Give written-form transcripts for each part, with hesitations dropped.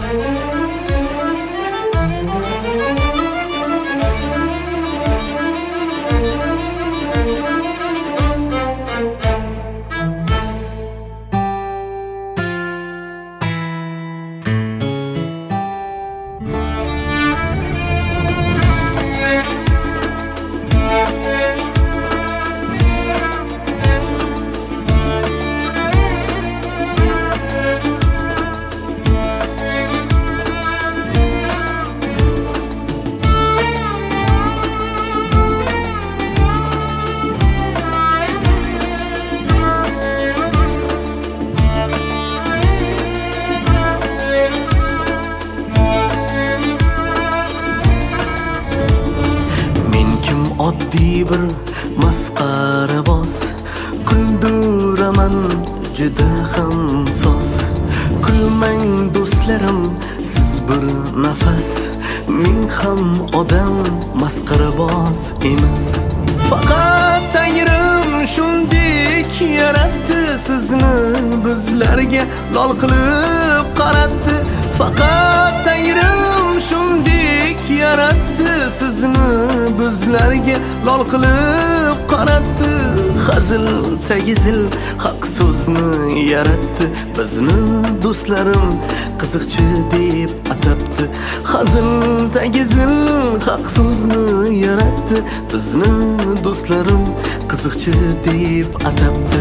Oddiy bir masxaraboz, kulduraman juda ham soz. Kulmang do'stlarim, siz bir nafas, men ham odam masxaraboz emas. Faqat Tangrim shunday yaratdi, sizni bizlarga lol qilib qaratdi. Faqat Tangrim shunday yaratdi, sizni bizlarga lol qilib qaratdi. Hazil tagizil haq so'zni yaratdi, bizni do'stlarim qiziqchi deb atabdi. Hazil tagizil haq so'zni yaratdi, bizni do'stlarim qiziqchi deb atabdi.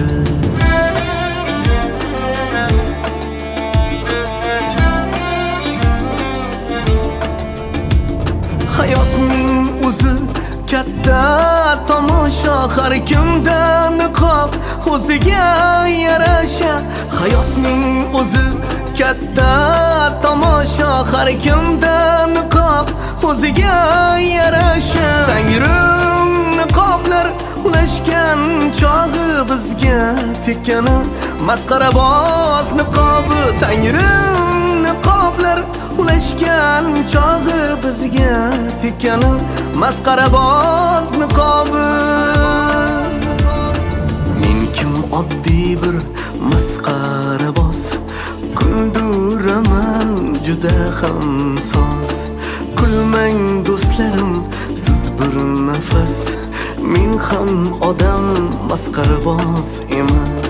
Hayotning o'zi katta tomosha, har kimda niqob o'ziga yarasha. Hayotning o'zi katta tomosha, har kimda niqob o'ziga yarasha. Tangrim niqoblar ulashgan chog'i bizga tekkani masxaraboz niqobi. Tangrim niqoblar ulashgan chog'i bizga tekkani masxaraboz niqobi. Men kim oddiy bir masxaraboz, kulduraman juda ham soz. Kulmang do'stlarim, siz bir nafas, men ham odam masxaraboz emas.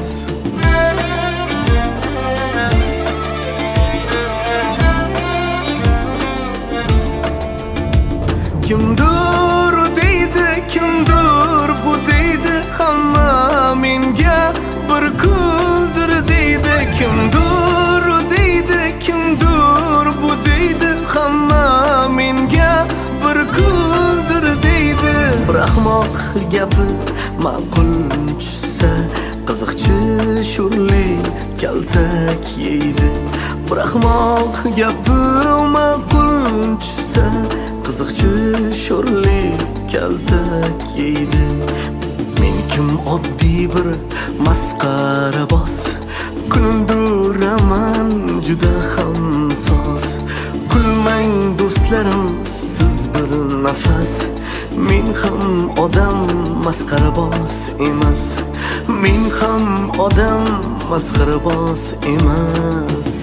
Kimdir deydi, kimdir bu deydi, hamma menga bir kuldir deydi. Kimdir deydi, kimdir bu deydi, hamma menga bir kuldir deydi. Bir ahmoq gapi ma'qul tushsa, qiziqchi sho'rli kaltak yeydi. Bir ahmoq gapi ma'qul tushsa, qiziqchi sho'rli kaltak yeydi. Men kim oddiy bir masxaraboz, kulduraman juda ham soz. Kulmang do'stlarim, siz bir nafas, men ham odam masxaraboz emas. Men ham odam masxaraboz emas.